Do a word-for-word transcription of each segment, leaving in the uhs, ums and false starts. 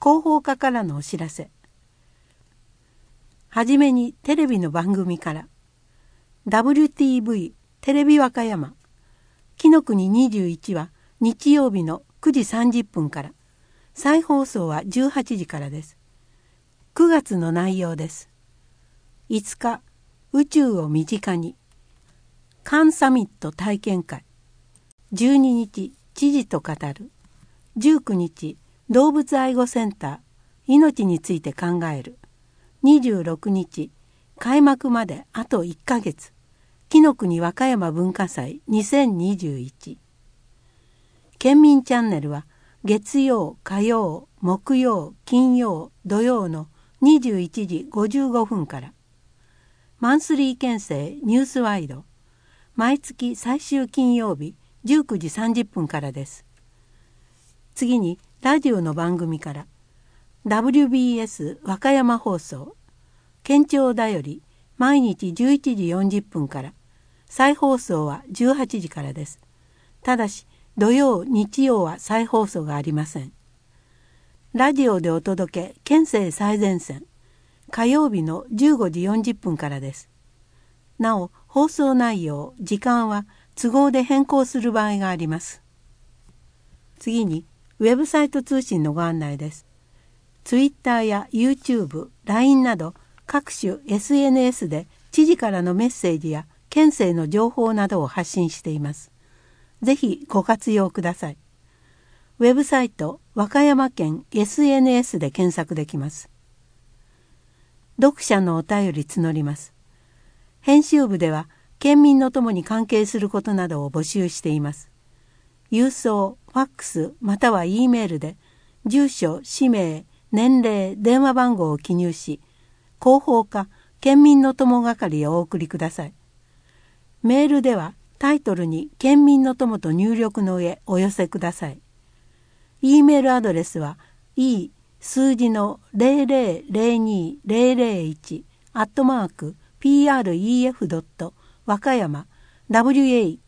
広報課からのお知らせ。はじめにテレビの番組から。ダブリューティーブイ テレビ和歌山紀の国にじゅういちは日曜日のくじさんじゅっぷんから。再放送はじゅうはちじからです。くがつの内容です。いつか宇宙を身近にカンサミット体験会。じゅうににち知事と語る。じゅうくにち動物愛護センター命について考える。にじゅうろくにち開幕まであといっかげつ紀の国和歌山文化祭にせんにじゅういち。県民チャンネルは月曜、火曜、木曜、金曜、土曜のにじゅういちじごじゅうごふんから。マンスリー県政ニュースワイド毎月最終金曜日じゅうくじさんじゅっぷんからです。次にラジオの番組から。ダブリュービーエス 和歌山放送県庁だより毎日じゅういちじよんじゅっぷんから。再放送はじゅうはちじからです。ただし土曜日曜は再放送がありません。ラジオでお届け県政最前線火曜日のじゅうごじよんじゅっぷんからです。なお放送内容時間は都合で変更する場合があります。次にウェブサイト通信のご案内です。ツイッターや YouTube、ライン など各種 エスエヌエス で知事からのメッセージや県政の情報などを発信しています。ぜひご活用ください。ウェブサイト和歌山県 エスエヌエス で検索できます。読者のお便り募ります。編集部では県民の友に関係することなどを募集しています。郵送、ファックスまたは E メールで住所、氏名、年齢、電話番号を記入し、広報課県民の友係へお送りください。メールではタイトルに県民の友と入力の上お寄せください。E メールアドレスは e 数字のゼロゼロゼロにゼロゼロいちアットマーク ピーアールイーエフ ドット和歌山 ワカヤ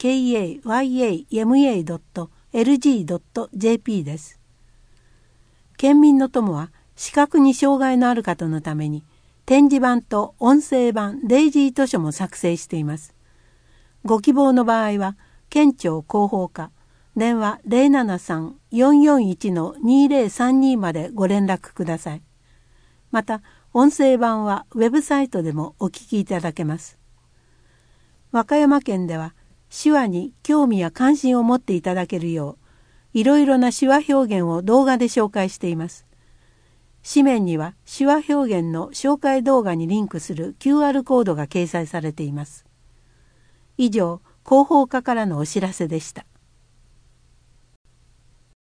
マ ドット エルジー ドット ジェーピー です。県民の友は視覚に障害のある方のために点字版と音声版デイジー図書も作成しています。ご希望の場合は県庁広報課電話 ゼロななさん よんよんいち にゼロさんに までご連絡ください。また音声版はウェブサイトでもお聞きいただけます。和歌山県では手話に興味や関心を持っていただけるよういろいろな手話表現を動画で紹介しています。紙面には手話表現の紹介動画にリンクする キューアール コードが掲載されています。以上、広報課からのお知らせでした。